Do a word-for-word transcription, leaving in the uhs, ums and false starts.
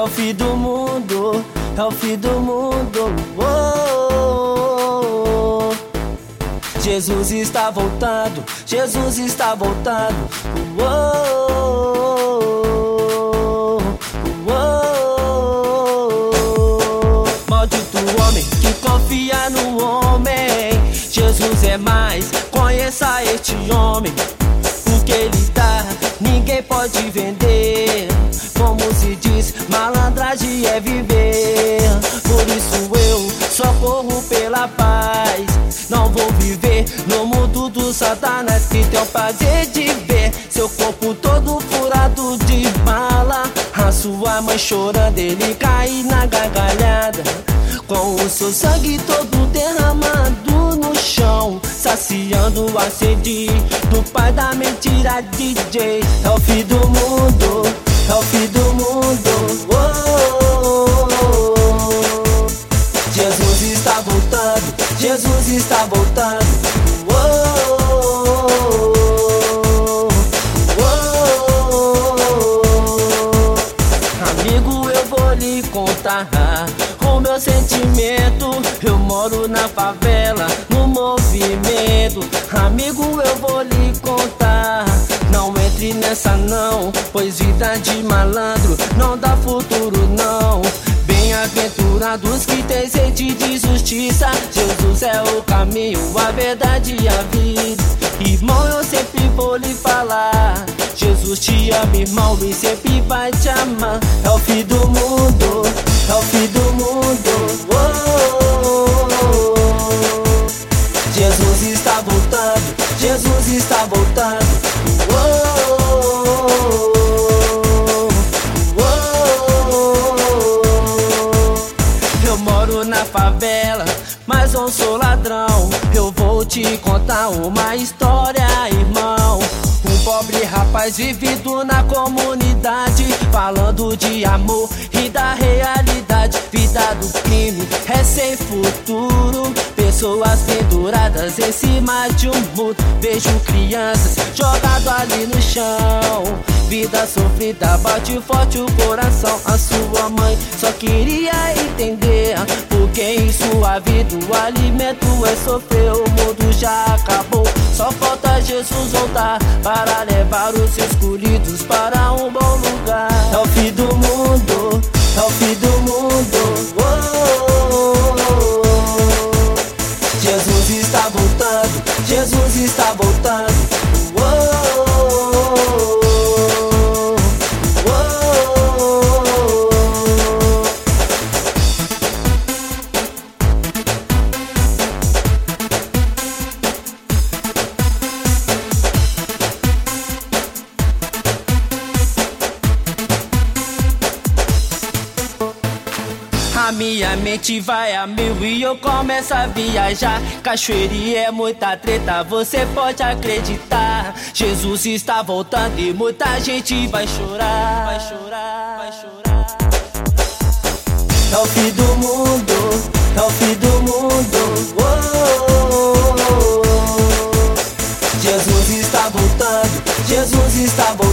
o fim do mundo, é o fim do mundo. Oh, oh, oh. Jesus está voltando, Jesus está voltando. Oh, oh, oh, oh. Maldito homem que confia no homem. Jesus é mais, conheça este homem. O que ele dá, ninguém pode vender. Como se diz, malandragem é viver. Por isso eu só corro pela paz. Não vou viver no mundo do Satanás, que tem o prazer de ver seu corpo todo furado de bala. A sua mãe chorando, ele cair na gargalhada, com o seu sangue todo derramado no chão, saciando a sede do pai da mentira, D J. É o fim do mundo, é o fim do mundo. Oh, oh, oh, oh. Jesus está voltando, Jesus está voltando. Oh, oh, oh, oh, oh. Amigo, eu vou lhe contar o meu sentimento. Eu moro na favela, no movimento. Amigo, eu vou lhe contar. Não entre nessa não, pois vida de malandro não dá futuro não. Bem-aventurados que têm sede de justiça. Jesus é o caminho, a verdade e a vida. Irmão, eu sempre vou lhe falar, Jesus te ama, irmão, e sempre vai te amar. É o fim do mundo, é o fim do mundo. Oh, oh, oh, oh. Jesus está voltando, Jesus está voltando. Oh, oh, oh, oh, oh. Eu moro na favela, mas não sou ladrão. Eu vou te contar uma história, irmão. Um pobre rapaz vivido na comunidade, falando de amor e da realidade. Vida do crime é sem futuro, pessoas penduradas em cima de um muro. Vejo crianças jogadas ali no chão. Vida sofrida, bate forte o coração. A sua mãe só queria entender porque em sua vida o alimento é sofrer. O mundo já acabou, só falta Jesus voltar para levar os escolhidos para um bom lugar. É o fim do mundo, é o fim do mundo. Oh, oh, oh, oh. Jesus está voltando, Jesus está voltando. Oh, oh, oh, oh. A minha mente vai a mil e eu começo a viajar. Cachoeirinha é muita treta, você pode acreditar. Jesus está voltando e muita gente vai chorar. Vai chorar, vai chorar. É o fim do mundo, é o fim do mundo. Oh, oh, oh, oh. Jesus está voltando, Jesus está voltando.